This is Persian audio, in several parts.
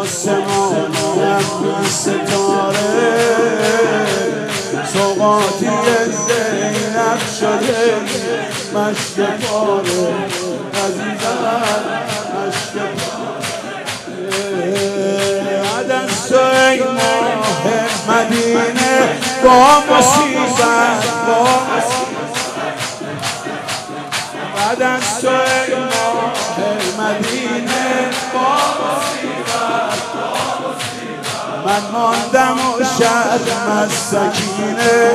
آسمانم ستاره سوقاتی زینب شده مشک پاره عزیزم مشک پاره بعد از تو ای ماه مدینه با مصیبت بعد از تو ای ماه مدینه با مصیبت من ماندم و شرم از سکینه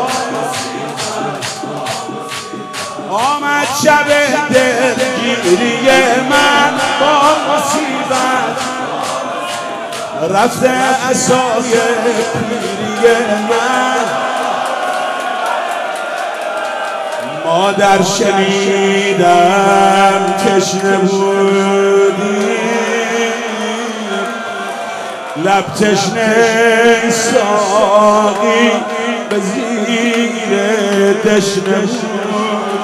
آمد شب دلگیری من با مصیبت رفته عصای پیری من مادر شنیدم تشنه بودی لب تشنه ساقی به زیر تشنه بود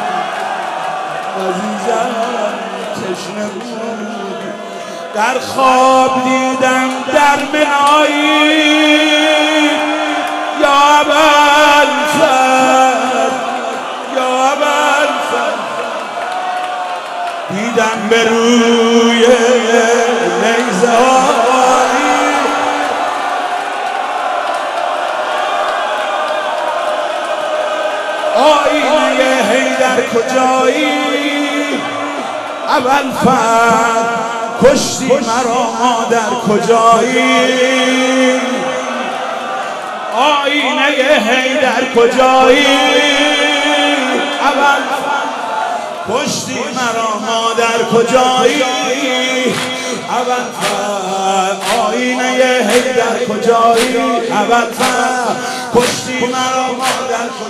عزیزم تشنه بود در خواب دیدم در منایی یا ابوالفضل یا ابوالفضل دیدم به روی نیزه آینه حیدر کجایی ابوالفضل کشتی مرا مادر کجایی آینه حیدر کجایی ابوالفضل کشتی مرا مادر کجایی ابوالفضل آینه حیدر کجایی ابوالفضل کشتی مرا مادر کجایی